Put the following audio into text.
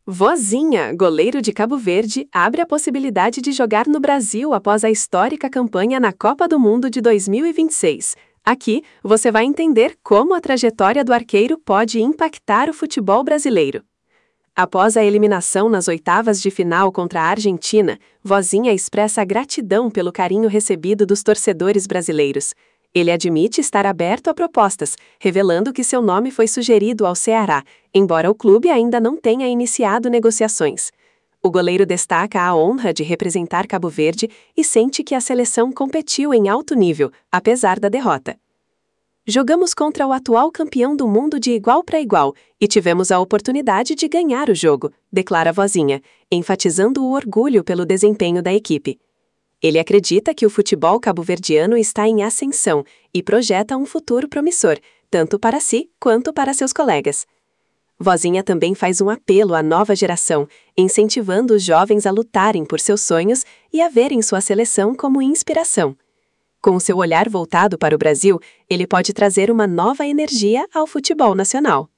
Vozinha, goleiro de Cabo Verde, abre a possibilidade de jogar no Brasil após a histórica campanha na Copa do Mundo de 2026. Aqui, você vai entender como a trajetória do arqueiro pode impactar o futebol brasileiro. Após a eliminação nas oitavas de final contra a Argentina, Vozinha expressa gratidão pelo carinho recebido dos torcedores brasileiros. Ele admite estar aberto a propostas, revelando que seu nome foi sugerido ao Ceará, embora o clube ainda não tenha iniciado negociações. O goleiro destaca a honra de representar Cabo Verde e sente que a seleção competiu em alto nível, apesar da derrota. Jogamos contra o atual campeão do mundo de igual para igual e tivemos a oportunidade de ganhar o jogo, declara Vozinha, enfatizando o orgulho pelo desempenho da equipe. Ele acredita que o futebol cabo-verdiano está em ascensão e projeta um futuro promissor, tanto para si quanto para seus colegas. Vozinha também faz um apelo à nova geração, incentivando os jovens a lutarem por seus sonhos e a verem sua seleção como inspiração. Com o seu olhar voltado para o Brasil, ele pode trazer uma nova energia ao futebol nacional.